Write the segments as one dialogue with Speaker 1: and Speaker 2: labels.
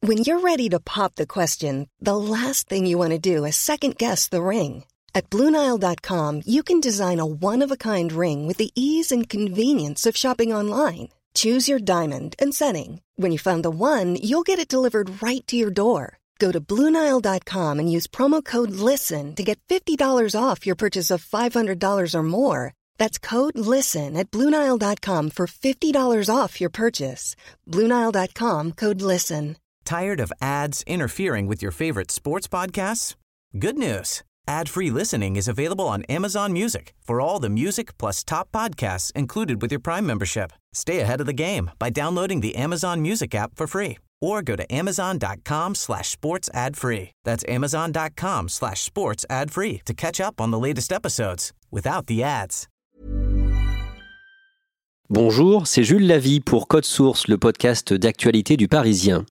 Speaker 1: When you're ready to pop the question, the last thing you want to do is second-guess the ring. At BlueNile.com, you can design a one-of-a-kind ring with the ease and convenience of shopping online. Choose your diamond and setting. When you find the one, you'll get it delivered right to your door. Go to BlueNile.com and use promo code LISTEN to get $50 off your purchase of $500 or more. That's code LISTEN at BlueNile.com for $50 off your purchase. BlueNile.com, code LISTEN.
Speaker 2: Tired of ads interfering with your favorite sports podcasts? Good news. Ad-free listening is available on Amazon Music for all the music plus top podcasts included with your Prime membership. Stay ahead of the game by downloading the Amazon Music app for free or go to amazon.com/sports ad free. That's amazon.com/sports ad free to catch up on the latest episodes without the ads.
Speaker 3: Bonjour, c'est Jules Lavie pour Code Source, le podcast d'actualité du Parisien.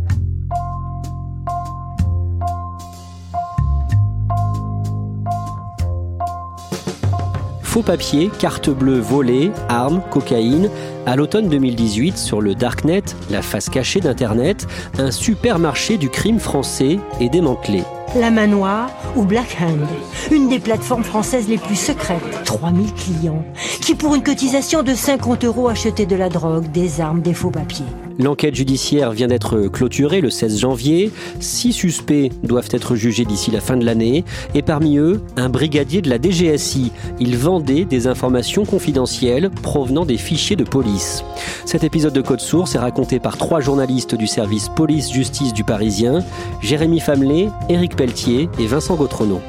Speaker 3: Faux papiers, carte bleue volée, armes, cocaïne. À l'automne 2018, sur le Darknet, la face cachée d'Internet, un supermarché du crime français est démantelé.
Speaker 4: La Main Noire ou Black Hand, une des plateformes françaises les plus secrètes. 3000 clients qui, pour une cotisation de 50 € achetaient de la drogue, des armes, des faux papiers.
Speaker 3: L'enquête judiciaire vient d'être clôturée le 16 janvier. 6 suspects doivent être jugés d'ici la fin de l'année. Et parmi eux, un brigadier de la DGSI. Il vendait des informations confidentielles provenant des fichiers de police. Cet épisode de Code Source est raconté par 3 journalistes du service police-justice du Parisien, Jérémy Famelet, Éric Pelletier et Vincent Gautronot.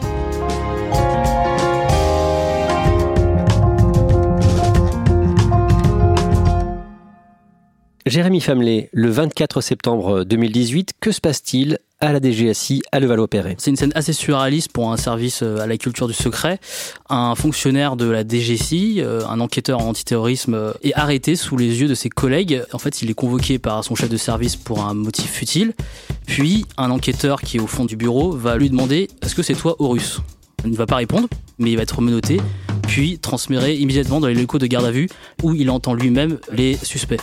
Speaker 3: Jérémy Famelet, le 24 septembre 2018, que se passe-t-il à la DGSI à Levallois-Perret?
Speaker 5: C'est une scène assez surréaliste pour un service à la culture du secret. Un fonctionnaire de la DGSI, un enquêteur en antiterrorisme, est arrêté sous les yeux de ses collègues. En fait, il est convoqué par son chef de service pour un motif futile. Puis, un enquêteur qui est au fond du bureau va lui demander « Est-ce que c'est toi, Horus ?» Il ne va pas répondre, mais il va être menotté, puis transféré immédiatement dans les locaux de garde à vue où il entend lui-même les suspects.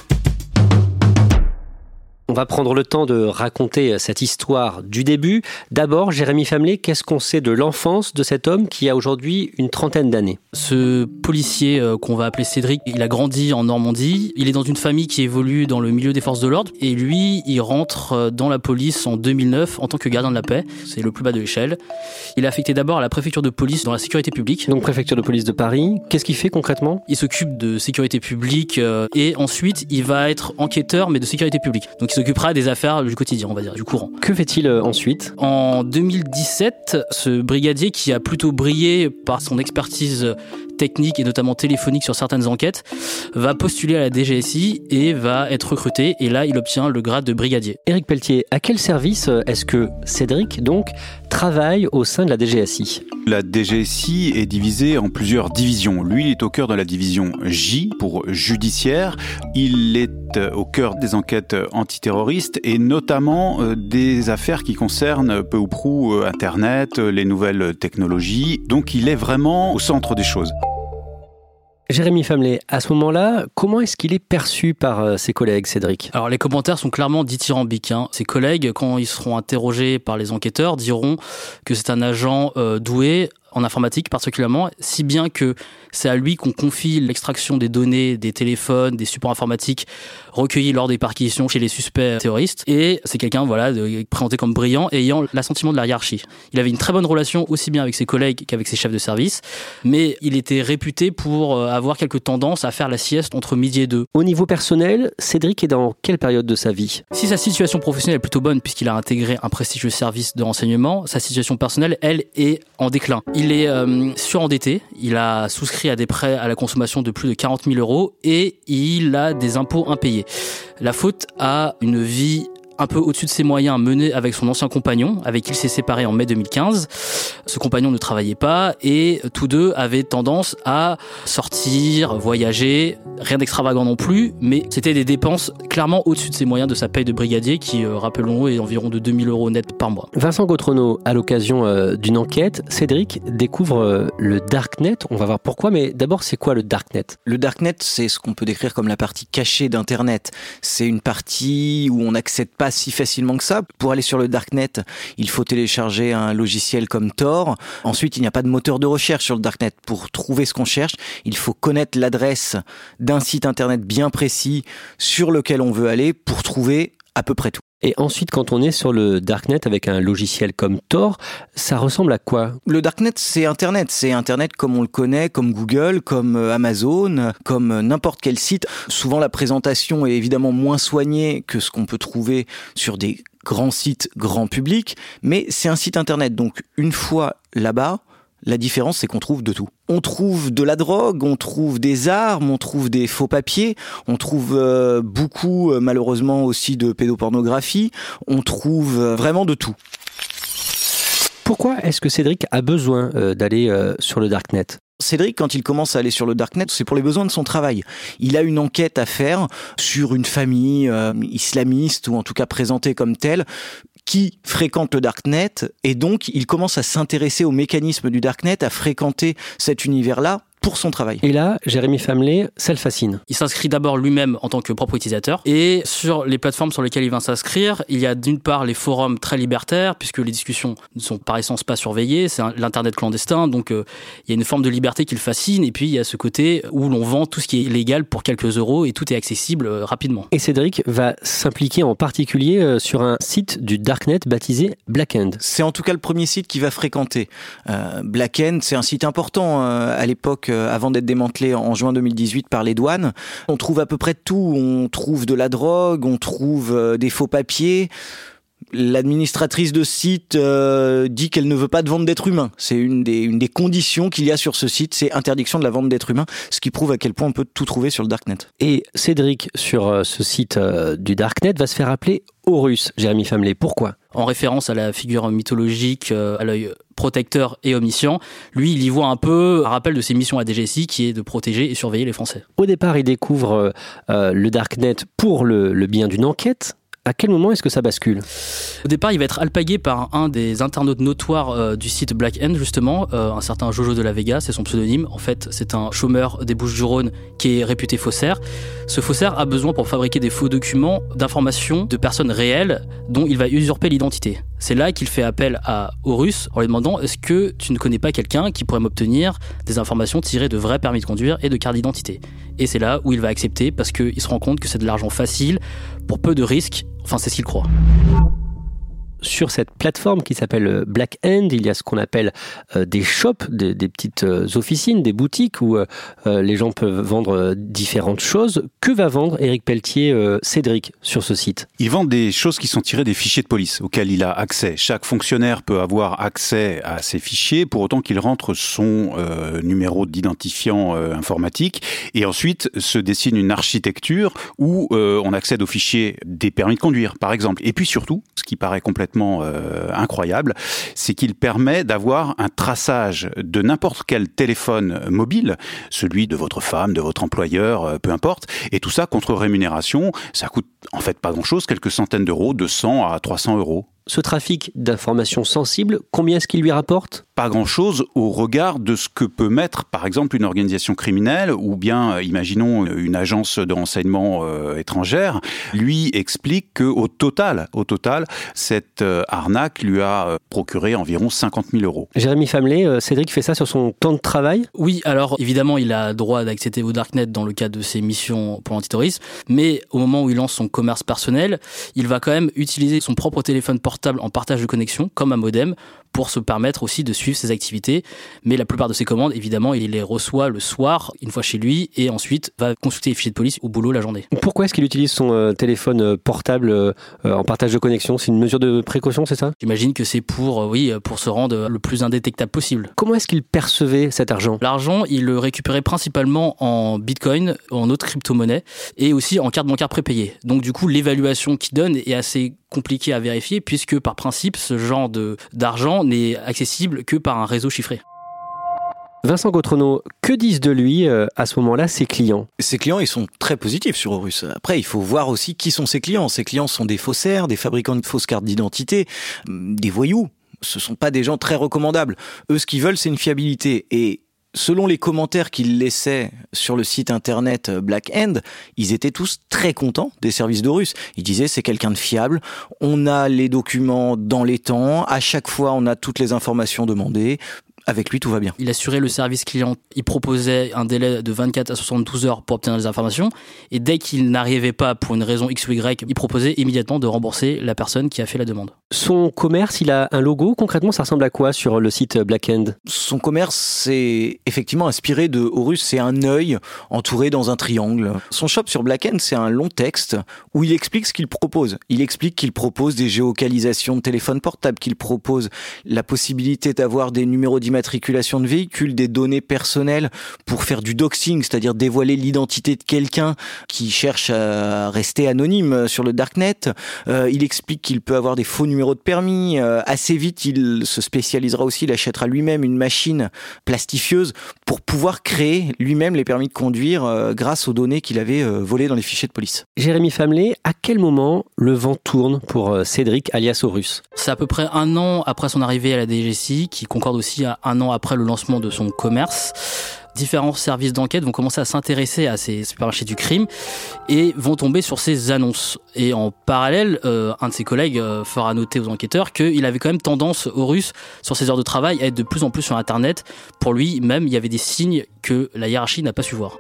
Speaker 3: On va prendre le temps de raconter cette histoire du début. D'abord, Jérémy Famelet, qu'est-ce qu'on sait de l'enfance de cet homme qui a aujourd'hui une trentaine d'années?
Speaker 5: Ce policier qu'on va appeler Cédric, il a grandi en Normandie. Il est dans une famille qui évolue dans le milieu des forces de l'ordre. Et lui, il rentre dans la police en 2009 en tant que gardien de la paix. C'est le plus bas de l'échelle. Il est affecté d'abord à la préfecture de police dans la sécurité publique.
Speaker 3: Donc préfecture de police de Paris. Qu'est-ce qu'il fait concrètement?
Speaker 5: Il s'occupe de sécurité publique et ensuite il va être enquêteur mais de sécurité publique. Donc il s'occupera des affaires du quotidien, on va dire, du courant.
Speaker 3: Que fait-il ensuite?
Speaker 5: En 2017, ce brigadier qui a plutôt brillé par son expertise technique et notamment téléphonique sur certaines enquêtes, va postuler à la DGSI et va être recruté. Et là, il obtient le grade de brigadier.
Speaker 3: Éric Pelletier, à quel service est-ce que Cédric, donc, travaille au sein de la DGSI?
Speaker 6: La DGSI est divisée en plusieurs divisions. Lui, il est au cœur de la division J pour judiciaire. Il est au cœur des enquêtes antiterroristes et notamment des affaires qui concernent peu ou prou Internet, les nouvelles technologies. Donc, il est vraiment au centre des choses.
Speaker 3: Jérémy Famelet, à ce moment-là, comment est-ce qu'il est perçu par ses collègues, Cédric?
Speaker 5: Alors les commentaires sont clairement dithyrambiques. Ses collègues, quand ils seront interrogés par les enquêteurs, diront que c'est un agent doué, en informatique particulièrement, si bien que c'est à lui qu'on confie l'extraction des données, des téléphones, des supports informatiques recueillis lors des perquisitions chez les suspects terroristes. Et c'est quelqu'un présenté comme brillant et ayant l'assentiment de la hiérarchie. Il avait une très bonne relation aussi bien avec ses collègues qu'avec ses chefs de service, mais il était réputé pour avoir quelques tendances à faire la sieste entre midi et 2.
Speaker 3: Au niveau personnel, Cédric est dans quelle période de sa vie?
Speaker 5: Si sa situation professionnelle est plutôt bonne puisqu'il a intégré un prestigieux service de renseignement, sa situation personnelle, elle, est en déclin. Il est surendetté, il a souscrit à des prêts à la consommation de plus de 40 000 € et il a des impôts impayés. La faute à une vie un peu au-dessus de ses moyens menée avec son ancien compagnon, avec qui il s'est séparé en mai 2015. Ce compagnon ne travaillait pas et tous deux avaient tendance à sortir, voyager, rien d'extravagant non plus, mais c'était des dépenses clairement au-dessus de ses moyens de sa paye de brigadier qui, rappelons-le, est environ de 2 000 € net par mois.
Speaker 3: Vincent Gautronot, à l'occasion d'une enquête, Cédric découvre le Darknet. On va voir pourquoi, mais d'abord, c'est quoi le Darknet?
Speaker 7: Le Darknet, c'est ce qu'on peut décrire comme la partie cachée d'Internet. C'est une partie où on n'accède pas pas si facilement que ça. Pour aller sur le Darknet, il faut télécharger un logiciel comme Tor. Ensuite, il n'y a pas de moteur de recherche sur le Darknet. Pour trouver ce qu'on cherche, il faut connaître l'adresse d'un site internet bien précis sur lequel on veut aller pour trouver à peu près tout.
Speaker 3: Et ensuite, quand on est sur le Darknet avec un logiciel comme Tor, ça ressemble à quoi ?
Speaker 7: Le Darknet, c'est Internet. C'est Internet comme on le connaît, comme Google, comme Amazon, comme n'importe quel site. Souvent, la présentation est évidemment moins soignée que ce qu'on peut trouver sur des grands sites grand public, mais c'est un site Internet. Donc, une fois là-bas, la différence, c'est qu'on trouve de tout. On trouve de la drogue, on trouve des armes, on trouve des faux papiers, on trouve beaucoup, malheureusement, aussi de pédopornographie. On trouve vraiment de tout.
Speaker 3: Pourquoi est-ce que Cédric a besoin d'aller sur le Darknet ?
Speaker 7: Cédric, quand il commence à aller sur le Darknet, c'est pour les besoins de son travail. Il a une enquête à faire sur une famille islamiste, ou en tout cas présentée comme telle, qui fréquente le Darknet, et donc il commence à s'intéresser aux mécanismes du Darknet, à fréquenter cet univers-là pour son travail.
Speaker 3: Et là, Jérémy Famelet, ça le fascine.
Speaker 5: Il s'inscrit d'abord lui-même en tant que propre utilisateur, et sur les plateformes sur lesquelles il va s'inscrire, il y a d'une part les forums très libertaires, puisque les discussions ne sont par essence pas surveillées, c'est l'internet clandestin, donc il y a une forme de liberté qui le fascine, et puis il y a ce côté où l'on vend tout ce qui est légal pour quelques euros, et tout est accessible rapidement.
Speaker 3: Et Cédric va s'impliquer en particulier sur un site du Darknet baptisé Blackend.
Speaker 7: C'est en tout cas le premier site qu'il va fréquenter. Blackend, c'est un site important à l'époque, avant d'être démantelé en juin 2018 par les douanes. On trouve à peu près tout. On trouve de la drogue, on trouve des faux papiers. L'administratrice de site dit qu'elle ne veut pas de vente d'êtres humains. C'est une des conditions qu'il y a sur ce site, c'est interdiction de la vente d'êtres humains, ce qui prouve à quel point on peut tout trouver sur le Darknet.
Speaker 3: Et Cédric, sur ce site du Darknet, va se faire appeler Horus, Jérémy Famelet. Pourquoi ?
Speaker 5: En référence à la figure mythologique, à l'œil protecteur et omniscient, lui, il y voit un peu un rappel de ses missions à DGSI, qui est de protéger et surveiller les Français.
Speaker 3: Au départ, il découvre le Darknet pour le bien d'une enquête. À quel moment est-ce que ça bascule ?
Speaker 5: Au départ, il va être alpagué par un des internautes notoires du site Black End, justement, un certain Jojo de la Vega, c'est son pseudonyme. En fait, c'est un chômeur des Bouches-du-Rhône qui est réputé faussaire. Ce faussaire a besoin, pour fabriquer des faux documents, d'informations de personnes réelles dont il va usurper l'identité. C'est là qu'il fait appel à Horus en lui demandant « Est-ce que tu ne connais pas quelqu'un qui pourrait m'obtenir des informations tirées de vrais permis de conduire et de cartes d'identité ?» Et c'est là où il va accepter, parce qu'il se rend compte que c'est de l'argent facile pour peu de risques. Enfin, c'est ce qu'il croit.
Speaker 3: Sur cette plateforme qui s'appelle Black End, il y a ce qu'on appelle des shops, des petites officines, des boutiques où les gens peuvent vendre différentes choses. Que va vendre Éric Pelletier, Cédric, sur ce site ?
Speaker 6: Il vend des choses qui sont tirées des fichiers de police auxquels il a accès. Chaque fonctionnaire peut avoir accès à ces fichiers pour autant qu'il rentre son numéro d'identifiant informatique. Et ensuite se dessine une architecture où on accède aux fichiers des permis de conduire, par exemple. Et puis surtout, ce qui paraît complètement incroyable, c'est qu'il permet d'avoir un traçage de n'importe quel téléphone mobile, celui de votre femme, de votre employeur, peu importe, et tout ça contre rémunération. Ça coûte en fait pas grand-chose, quelques centaines d'euros, de 100 à 300 euros.
Speaker 3: Ce trafic d'informations sensibles, combien est-ce qu'il lui rapporte ?
Speaker 6: Pas grand-chose au regard de ce que peut mettre, par exemple, une organisation criminelle ou bien, imaginons, une agence de renseignement étrangère. Lui explique qu'au total, cette arnaque lui a procuré environ 50 000 euros.
Speaker 3: Jérémy Famelet, Cédric fait ça sur son temps de travail ?
Speaker 5: Oui, alors évidemment, il a droit d'accéder au Darknet dans le cadre de ses missions pour l'antiterrorisme, mais au moment où il lance son commerce personnel, il va quand même utiliser son propre téléphone portable en partage de connexion, comme un modem, pour se permettre aussi de suivre ses activités. Mais la plupart de ses commandes, évidemment, il les reçoit le soir, une fois chez lui, et ensuite va consulter les fichiers de police au boulot la journée.
Speaker 3: Pourquoi est-ce qu'il utilise son téléphone portable en partage de connexion ? C'est une mesure de précaution, c'est ça ?
Speaker 5: J'imagine que c'est pour se rendre le plus indétectable possible.
Speaker 3: Comment est-ce qu'il percevait cet argent ?
Speaker 5: L'argent, il le récupérait principalement en bitcoin, en autres crypto-monnaies, et aussi en carte bancaire prépayée. Donc du coup, l'évaluation qu'il donne est assez compliquée à vérifier, puisque par principe, ce genre d'argent n'est accessible que par un réseau chiffré.
Speaker 3: Vincent Gautrenaud, que disent de lui à ce moment-là ses clients ?
Speaker 7: Ses clients, ils sont très positifs sur Horus. Après, il faut voir aussi qui sont ses clients. Ses clients sont des faussaires, des fabricants de fausses cartes d'identité, des voyous. Ce ne sont pas des gens très recommandables. Eux, ce qu'ils veulent, c'est une fiabilité. Et selon les commentaires qu'ils laissaient sur le site internet Black Hand, ils étaient tous très contents des services de Russes. Ils disaient c'est quelqu'un de fiable, on a les documents dans les temps, à chaque fois on a toutes les informations demandées. Avec lui, tout va bien.
Speaker 5: Il assurait le service client. Il proposait un délai de 24 à 72 heures pour obtenir les informations. Et dès qu'il n'arrivait pas pour une raison X ou Y, il proposait immédiatement de rembourser la personne qui a fait la demande.
Speaker 3: Son commerce, il a un logo. Concrètement, ça ressemble à quoi sur le site Black Hand ?
Speaker 7: Son commerce, c'est effectivement inspiré de Horus. C'est un œil entouré dans un triangle. Son shop sur Black Hand, c'est un long texte où il explique ce qu'il propose. Il explique qu'il propose des géolocalisations de téléphones portables, qu'il propose la possibilité d'avoir des numéros d'immatriculation de véhicules, des données personnelles pour faire du doxing, c'est-à-dire dévoiler l'identité de quelqu'un qui cherche à rester anonyme sur le darknet. Il explique qu'il peut avoir des faux numéros de permis. Assez vite, il se spécialisera aussi, il achètera lui-même une machine plastifieuse pour pouvoir créer lui-même les permis de conduire grâce aux données qu'il avait volées dans les fichiers de police.
Speaker 3: Jérémy Famelet, à quel moment le vent tourne pour Cédric alias Horus ?
Speaker 5: C'est à peu près 1 an après son arrivée à la DGSI, qui concorde aussi à 1 an après le lancement de son commerce. Différents services d'enquête vont commencer à s'intéresser à ces supermarchés du crime et vont tomber sur ces annonces. Et en parallèle, un de ses collègues fera noter aux enquêteurs qu'il avait quand même tendance, Horus, sur ses heures de travail, à être de plus en plus sur Internet. Pour lui, même, il y avait des signes que la hiérarchie n'a pas su voir.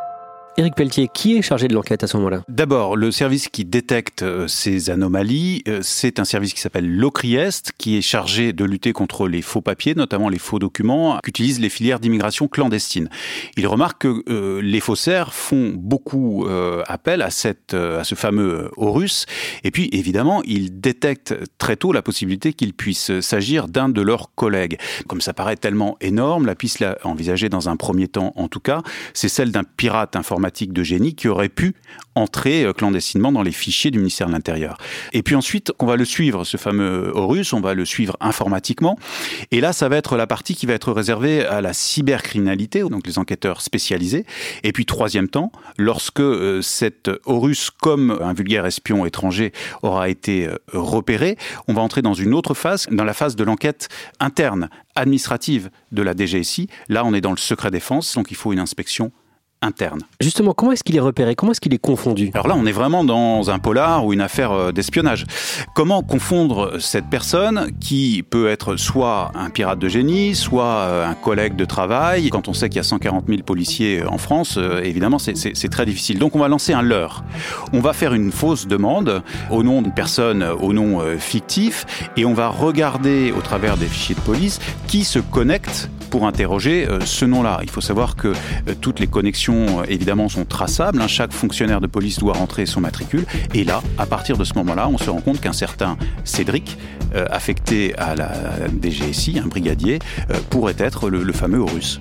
Speaker 3: Éric Pelletier, qui est chargé de l'enquête à ce moment-là ?
Speaker 6: D'abord, le service qui détecte ces anomalies, c'est un service qui s'appelle l'OCRIEST, qui est chargé de lutter contre les faux papiers, notamment les faux documents, qu'utilisent les filières d'immigration clandestine. Il remarque que les faussaires font beaucoup appel à ce fameux Horus, et puis évidemment, il détecte très tôt la possibilité qu'il puisse s'agir d'un de leurs collègues. Comme ça paraît tellement énorme, la piste envisagée dans un premier temps, en tout cas, c'est celle d'un pirate informatique de génie qui aurait pu entrer clandestinement dans les fichiers du ministère de l'Intérieur. Et puis ensuite, on va le suivre, ce fameux Horus, on va le suivre informatiquement. Et là, ça va être la partie qui va être réservée à la cybercriminalité, donc les enquêteurs spécialisés. Et puis, troisième temps, lorsque cet Horus, comme un vulgaire espion étranger, aura été repéré, on va entrer dans une autre phase, dans la phase de l'enquête interne, administrative de la DGSI. Là, on est dans le secret défense, donc il faut une inspection interne.
Speaker 3: Justement, comment est-ce qu'il est repéré ? Comment est-ce qu'il est confondu ?
Speaker 6: Alors là, on est vraiment dans un polar ou une affaire d'espionnage. Comment confondre cette personne qui peut être soit un pirate de génie, soit un collègue de travail ? Quand on sait qu'il y a 140 000 policiers en France, évidemment, c'est très difficile. Donc on va lancer un leurre. On va faire une fausse demande au nom d'une personne, au nom fictif, et on va regarder au travers des fichiers de police qui se connecte pour interroger ce nom-là. Il faut savoir que toutes les connexions, évidemment, sont traçables. Chaque fonctionnaire de police doit rentrer son matricule. Et là, à partir de ce moment-là, on se rend compte qu'un certain Cédric, affecté à la DGSI, un brigadier, pourrait être le fameux Horus.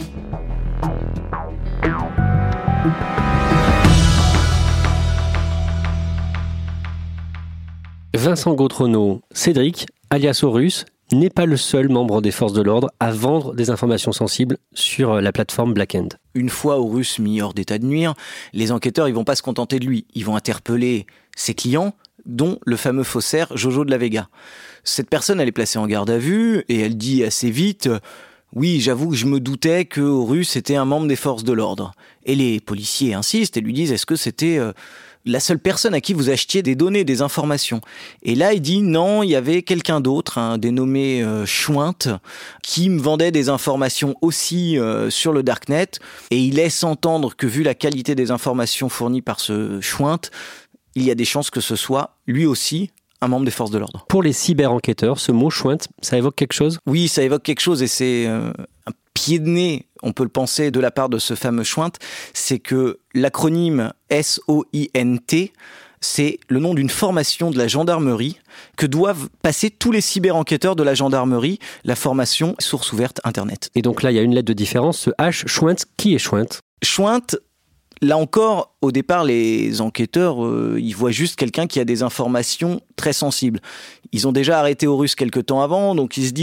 Speaker 3: Vincent Gautronot, Cédric, alias Horus, n'est pas le seul membre des forces de l'ordre à vendre des informations sensibles sur la plateforme Black Hand.
Speaker 7: Une fois Horus mis hors d'état de nuire, les enquêteurs ils vont pas se contenter de lui. Ils vont interpeller ses clients, dont le fameux faussaire Jojo de la Vega. Cette personne, elle est placée en garde à vue et elle dit assez vite « Oui, j'avoue que je me doutais que Horus était un membre des forces de l'ordre. » Et les policiers insistent et lui disent « Est-ce que c'était la seule personne à qui vous achetiez des données, des informations ?» Et là, il dit non, il y avait quelqu'un d'autre, dénommé Schwint, qui me vendait des informations aussi sur le darknet. Et il laisse entendre que vu la qualité des informations fournies par ce Schwint, il y a des chances que ce soit lui aussi un membre des forces de l'ordre.
Speaker 3: Pour les cyber-enquêteurs, ce mot Schwint, ça évoque quelque chose ?
Speaker 7: Oui, ça évoque quelque chose et c'est un pied de nez, on peut le penser, de la part de ce fameux Schwint, c'est que l'acronyme SOINT, c'est le nom d'une formation de la gendarmerie que doivent passer tous les cyber-enquêteurs de la gendarmerie, la formation source ouverte Internet.
Speaker 3: Et donc là, il y a une lettre de différence, ce H, Schwint, qui est Schwint ?
Speaker 7: Schwint, là encore, au départ, les enquêteurs, ils voient juste quelqu'un qui a des informations très sensibles. Ils ont déjà arrêté Horus quelque temps avant, donc ils se disent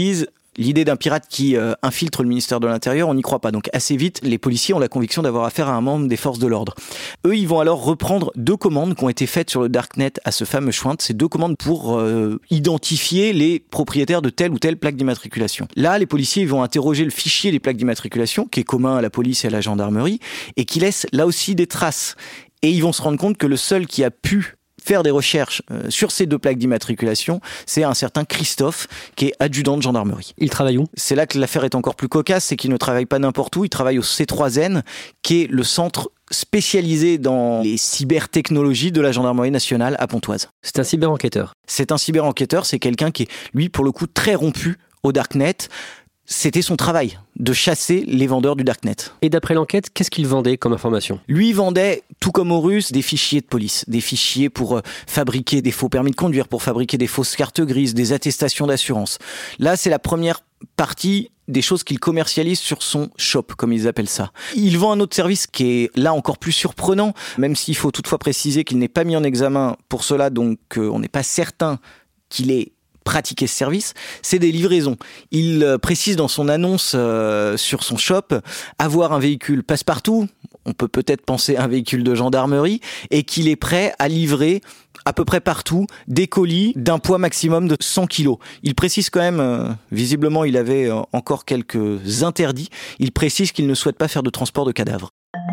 Speaker 7: L'idée d'un pirate qui infiltre le ministère de l'Intérieur, on n'y croit pas. Donc assez vite, les policiers ont la conviction d'avoir affaire à un membre des forces de l'ordre. Eux, ils vont alors reprendre 2 commandes qui ont été faites sur le Darknet à ce fameux Schwint. C'est 2 commandes pour identifier les propriétaires de telle ou telle plaque d'immatriculation. Là, les policiers vont interroger le fichier des plaques d'immatriculation, qui est commun à la police et à la gendarmerie, et qui laisse là aussi des traces. Et ils vont se rendre compte que le seul qui a pu faire des recherches sur ces 2 plaques d'immatriculation, c'est un certain Christophe, qui est adjudant de gendarmerie.
Speaker 3: Il travaille où ?
Speaker 7: C'est là que l'affaire est encore plus cocasse, c'est qu'il ne travaille pas n'importe où, il travaille au C3N, qui est le centre spécialisé dans les cybertechnologies de la gendarmerie nationale à Pontoise.
Speaker 3: C'est un cyber-enquêteur.
Speaker 7: C'est un cyber-enquêteur, c'est quelqu'un qui est, lui, pour le coup, très rompu au Darknet. C'était son travail, de chasser les vendeurs du Darknet.
Speaker 3: Et d'après l'enquête, qu'est-ce qu'il vendait comme information ?
Speaker 7: Lui, il vendait, tout comme aux Russes, des fichiers de police. Des fichiers pour fabriquer des faux permis de conduire, pour fabriquer des fausses cartes grises, des attestations d'assurance. Là, c'est la première partie des choses qu'il commercialise sur son shop, comme ils appellent ça. Il vend un autre service qui est là encore plus surprenant, même s'il faut toutefois préciser qu'il n'est pas mis en examen pour cela, donc on n'est pas certain qu'il ait pratiquer ce service, c'est des livraisons. Il précise dans son annonce sur son shop avoir un véhicule passe-partout, on peut peut-être penser à un véhicule de gendarmerie, et qu'il est prêt à livrer à peu près partout des colis d'un poids maximum de 100 kilos. Il précise quand même, visiblement il avait encore quelques interdits, il précise qu'il ne souhaite pas faire de transport de cadavres.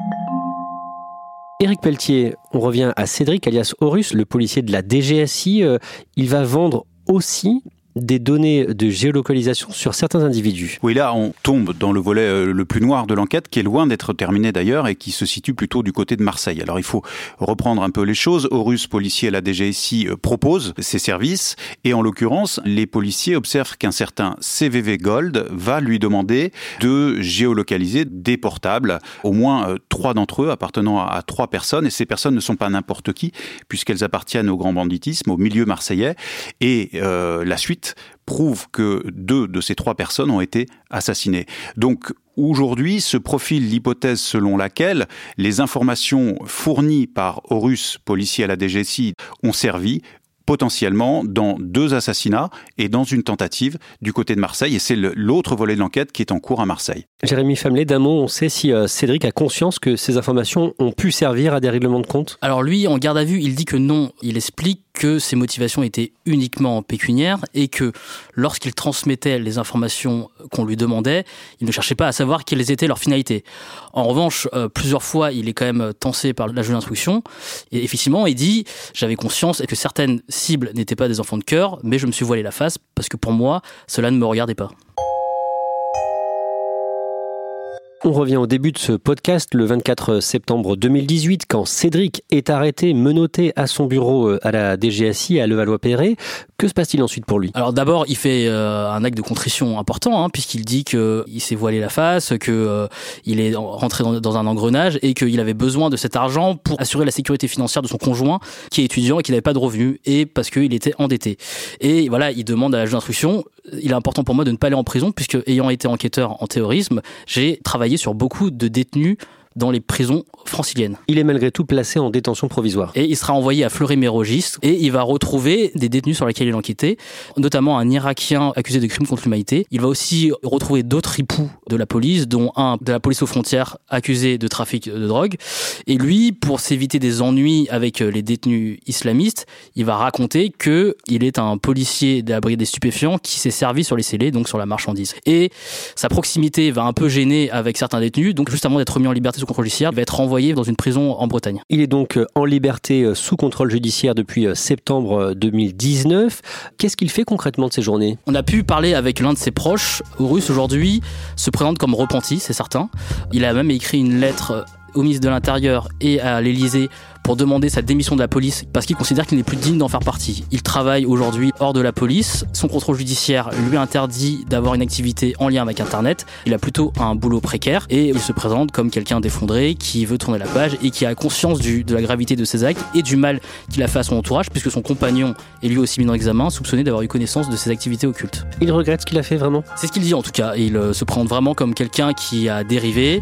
Speaker 3: Éric Pelletier, on revient à Cédric alias Horus, le policier de la DGSI. Il va vendre aussi des données de géolocalisation sur certains individus.
Speaker 6: Oui, là, on tombe dans le volet le plus noir de l'enquête, qui est loin d'être terminé d'ailleurs, et qui se situe plutôt du côté de Marseille. Alors, il faut reprendre un peu les choses. Horus, policier à la DGSI, propose ses services, et en l'occurrence, les policiers observent qu'un certain CVV Gold va lui demander de géolocaliser des portables, au moins 3 d'entre eux appartenant à 3 personnes, et ces personnes ne sont pas n'importe qui, puisqu'elles appartiennent au grand banditisme, au milieu marseillais, et la suite prouve que 2 de ces 3 personnes ont été assassinées. Donc aujourd'hui se profile l'hypothèse selon laquelle les informations fournies par Horus, policier à la DGSI, ont servi potentiellement dans 2 assassinats et dans une tentative du côté de Marseille. Et c'est l'autre volet de l'enquête qui est en cours à Marseille.
Speaker 3: Jérémy Famelet, d'un mot, on sait si Cédric a conscience que ces informations ont pu servir à des règlements de compte ?
Speaker 5: Alors lui, en garde à vue, il dit que non. Il explique que ses motivations étaient uniquement pécuniaires et que lorsqu'il transmettait les informations qu'on lui demandait, il ne cherchait pas à savoir quelles étaient leurs finalités. En revanche, plusieurs fois, il est quand même tensé par la juge d'instruction. Et effectivement, il dit « J'avais conscience que certaines cibles n'étaient pas des enfants de cœur, mais je me suis voilé la face parce que pour moi, cela ne me regardait pas. »
Speaker 3: On revient au début de ce podcast, le 24 septembre 2018, quand Cédric est arrêté, menotté à son bureau à la DGSI à Levallois-Perret. Que se passe-t-il ensuite pour lui ?
Speaker 5: Alors d'abord, il fait un acte de contrition important, puisqu'il dit qu'il s'est voilé la face, qu'il est rentré dans un engrenage et qu'il avait besoin de cet argent pour assurer la sécurité financière de son conjoint, qui est étudiant et qui n'avait pas de revenus, et parce qu'il était endetté. Et voilà, il demande à la juge d'instruction, il est important pour moi de ne pas aller en prison, puisque ayant été enquêteur en terrorisme, j'ai travaillé sur beaucoup de détenus dans les prisons franciliennes.
Speaker 3: Il est malgré tout placé en détention provisoire.
Speaker 5: Et il sera envoyé à Fleury-Mérogis et il va retrouver des détenus sur lesquels il enquêtait, notamment un Irakien accusé de crimes contre l'humanité. Il va aussi retrouver d'autres ripoux de la police, dont un de la police aux frontières accusé de trafic de drogue. Et lui, pour s'éviter des ennuis avec les détenus islamistes, il va raconter qu'il est un policier de la brigade des stupéfiants qui s'est servi sur les scellés, donc sur la marchandise. Et sa proximité va un peu gêner avec certains détenus, donc juste avant d'être mis en liberté sous contrôle judiciaire, il va être renvoyé dans une prison en Bretagne.
Speaker 3: Il est donc en liberté sous contrôle judiciaire depuis septembre 2019. Qu'est-ce qu'il fait concrètement de ces journées ?
Speaker 5: On a pu parler avec l'un de ses proches. Horus aujourd'hui se présente comme repenti, c'est certain. Il a même écrit une lettre au ministre de l'Intérieur et à l'Élysée pour demander sa démission de la police parce qu'il considère qu'il n'est plus digne d'en faire partie. Il travaille aujourd'hui hors de la police. Son contrôle judiciaire lui interdit d'avoir une activité en lien avec Internet. Il a plutôt un boulot précaire et il se présente comme quelqu'un d'effondré qui veut tourner la page et qui a conscience de la gravité de ses actes et du mal qu'il a fait à son entourage puisque son compagnon est lui aussi mis en examen, soupçonné d'avoir eu connaissance de ses activités occultes.
Speaker 3: Il regrette ce qu'il a fait vraiment ?
Speaker 5: C'est ce qu'il dit en tout cas. Il se présente vraiment comme quelqu'un qui a dérivé,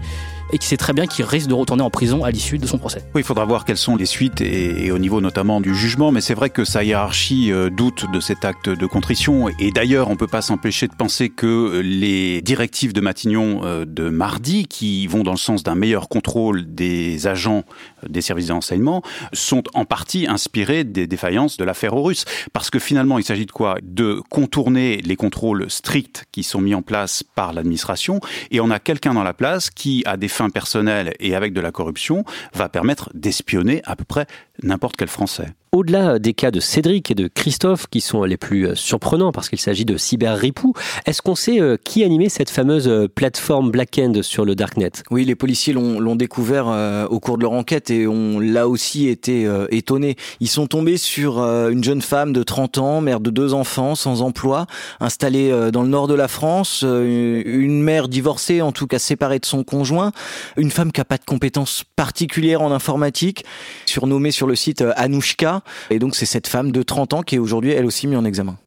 Speaker 5: et qui sait très bien qu'il risque de retourner en prison à l'issue de son procès.
Speaker 6: Oui, il faudra voir quelles sont les suites et au niveau notamment du jugement, mais c'est vrai que sa hiérarchie doute de cet acte de contrition. Et d'ailleurs, on ne peut pas s'empêcher de penser que les directives de Matignon de mardi, qui vont dans le sens d'un meilleur contrôle des agents des services de renseignement, sont en partie inspirées des défaillances de l'affaire aux Russes. Parce que finalement, il s'agit de quoi ? De contourner les contrôles stricts qui sont mis en place par l'administration, et on a quelqu'un dans la place qui, à des fins personnelles et avec de la corruption, va permettre d'espionner à peu près n'importe quel Français.
Speaker 3: Au-delà des cas de Cédric et de Christophe, qui sont les plus surprenants parce qu'il s'agit de cyber-ripoux, est-ce qu'on sait qui animait cette fameuse plateforme Black Hand sur le Darknet ?
Speaker 7: Oui, les policiers l'ont découvert au cours de leur enquête et ont là aussi été étonnés. Ils sont tombés sur une jeune femme de 30 ans, mère de 2 enfants, sans emploi, installée dans le nord de la France, une mère divorcée, en tout cas séparée de son conjoint, une femme qui n'a pas de compétences particulières en informatique, surnommée sur le site Anouchka. Et donc c'est cette femme de 30 ans qui est aujourd'hui elle aussi mise en examen.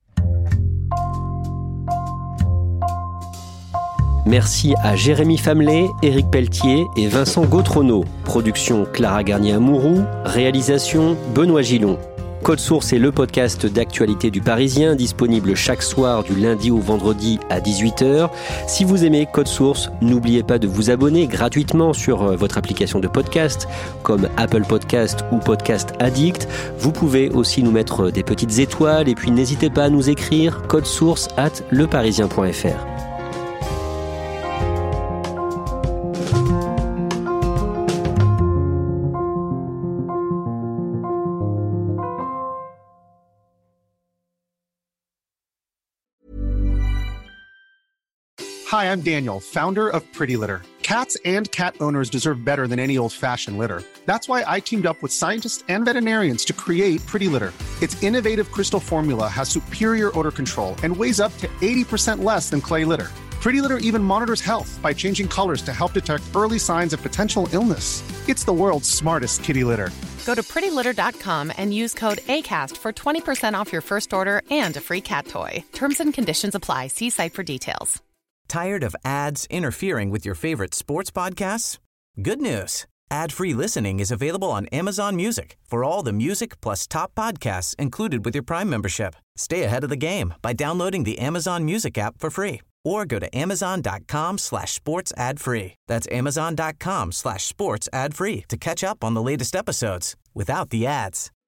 Speaker 3: Merci à Jérémy Famelet, Éric Pelletier et Vincent Gautronneau. Production Clara Garnier-Amouroux, réalisation Benoît Gillon. Code Source est le podcast d'actualité du Parisien, disponible chaque soir du lundi au vendredi à 18h. Si vous aimez Code Source, n'oubliez pas de vous abonner gratuitement sur votre application de podcast, comme Apple Podcast ou Podcast Addict. Vous pouvez aussi nous mettre des petites étoiles et puis n'hésitez pas à nous écrire codesource@leparisien.fr.
Speaker 8: Hi, I'm Daniel, founder of Pretty Litter. Cats and cat owners deserve better than any old-fashioned litter. That's why I teamed up with scientists and veterinarians to create Pretty Litter. Its innovative crystal formula has superior odor control and weighs up to 80% less than clay litter. Pretty Litter even monitors health by changing colors to help detect early signs of potential illness. It's the world's smartest kitty litter.
Speaker 9: Go to prettylitter.com and use code ACAST for 20% off your first order and a free cat toy. Terms and conditions apply. See site for details.
Speaker 2: Tired of ads interfering with your favorite sports podcasts? Good news. Ad-free listening is available on Amazon Music for all the music plus top podcasts included with your Prime membership. Stay ahead of the game by downloading the Amazon Music app for free or go to amazon.com/sports ad-free. That's amazon.com/sports ad-free to catch up on the latest episodes without the ads.